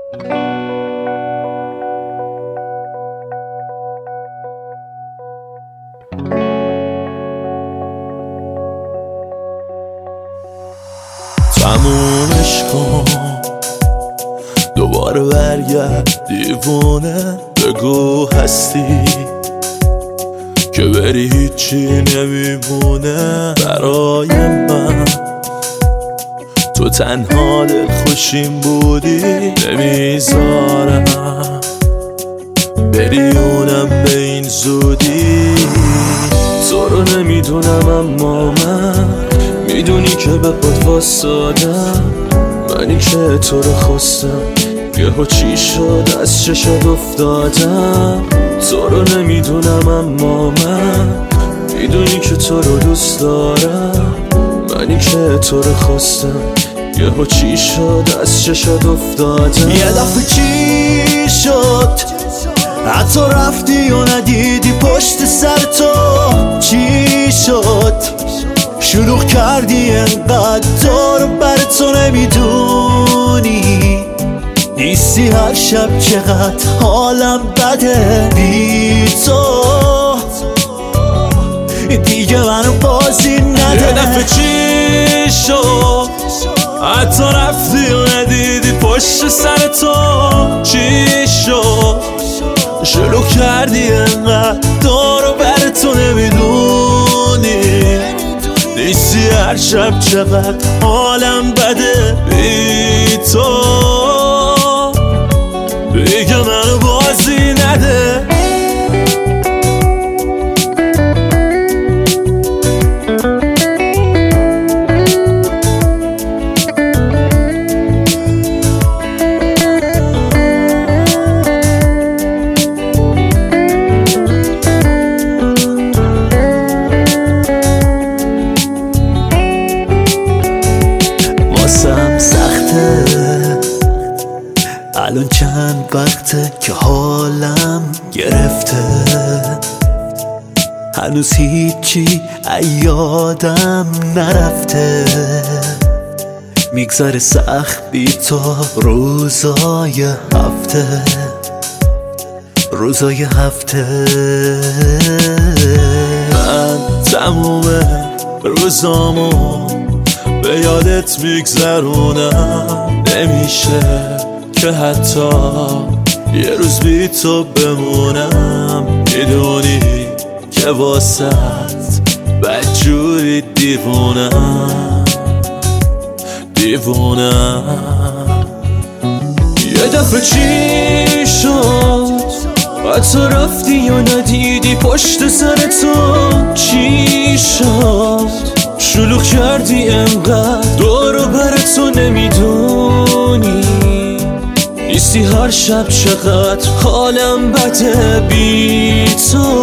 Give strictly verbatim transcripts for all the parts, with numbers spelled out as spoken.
تمومش کن دوباره برگرد دیوونه، بگو هستی که بری هیچی نمیمونه برای من. تو تنها دل خوشیم بودی، نمیذارم بری اونم به این زودی. تو رو نمیدونم اما من میدونی که به پات واسادم، منی که تو رو خواستم یهو چی شد از چشات افتادم. تو رو نمیدونم اما من میدونی که تو رو دوست دارم، منی که تو رو خواستم یهو چی شد از چشات افتادم. یه دفعه چی شد حتی رفتی و ندیدی پشت سر تو چی شد؟ شلوغ کردی انقدر دور بر تو نمیدونی نیستی هر شب چقدر حالم بده بی تو دیگه منو بازی نده. یه دفعه چی شد حتی رفتی و ندیدی پشت سر تو چی شد؟ شلوغ کردی انقدر دور بر تو نمیدونی نیستی هر شب چقدر حالم بده بی تو دیگه منو بازی نده. واسم سخته الان چند وقته که حالم گرفته، هنوز هیچی یادم نرفته. میگذره سخت بی تو روزای هفته روزای هفته. من تموم روزامو به یادت میگذرونم، نمیشه که حتی یه روز بی تو بمونم. میدونی که واسط بدجوری دیوونم دیوونم. یه دفعه چی شد حتی رفتی و ندیدی پشت سر تو چی شد؟ شلوغ کردی انقدر دور بر تو نمیدونی نیستی هر شب چقدر حالم بده بی تو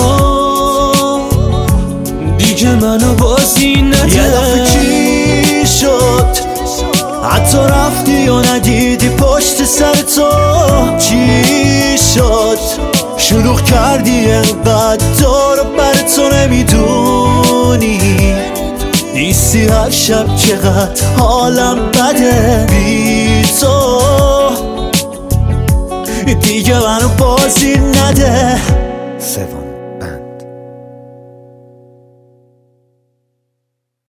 دیگه منو بازی نده. یه دفعه چی شد حتی رفتی و ندیدی پشت سر تو چی شد؟ شلوغ کردی انقدر دور بر تو نمیدونی نیستی هر شب چقدر حالم بده بی تو دیگه منو بازی نده.